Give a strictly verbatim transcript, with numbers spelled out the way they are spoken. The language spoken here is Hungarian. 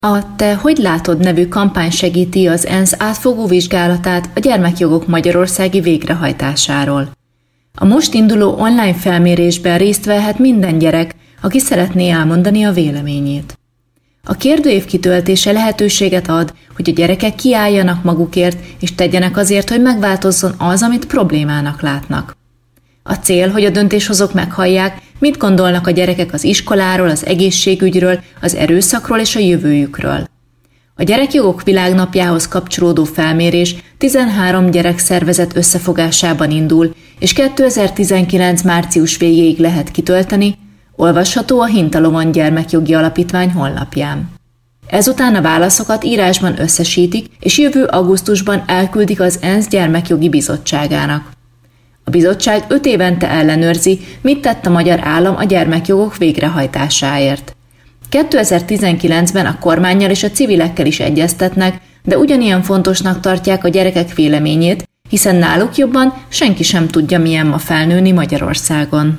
A Te hogy látod nevű kampány segíti az ENSZ átfogó vizsgálatát a gyermekjogok magyarországi végrehajtásáról. A most induló online felmérésben részt vehet minden gyerek, aki szeretné elmondani a véleményét. A kérdőív kitöltése lehetőséget ad, hogy a gyerekek kiálljanak magukért és tegyenek azért, hogy megváltozzon az, amit problémának látnak. A cél, hogy a döntéshozók meghallják, mit gondolnak a gyerekek az iskoláról, az egészségügyről, az erőszakról és a jövőjükről. A Gyerekjogok Világnapjához kapcsolódó felmérés tizenhárom gyerekszervezet összefogásában indul, és kétezer-tizenkilenc március végéig lehet kitölteni, olvasható a Hintalovon Gyermekjogi Alapítvány honlapján. Ezután a válaszokat írásban összesítik, és jövő augusztusban elküldik az ENSZ Gyermekjogi Bizottságának. A bizottság öt évente ellenőrzi, mit tett a magyar állam a gyermekjogok végrehajtásáért. kétezer-tizenkilencben a kormánnyal és a civilekkel is egyeztetnek, de ugyanilyen fontosnak tartják a gyerekek véleményét, hiszen náluk jobban senki sem tudja, milyen ma felnőni Magyarországon.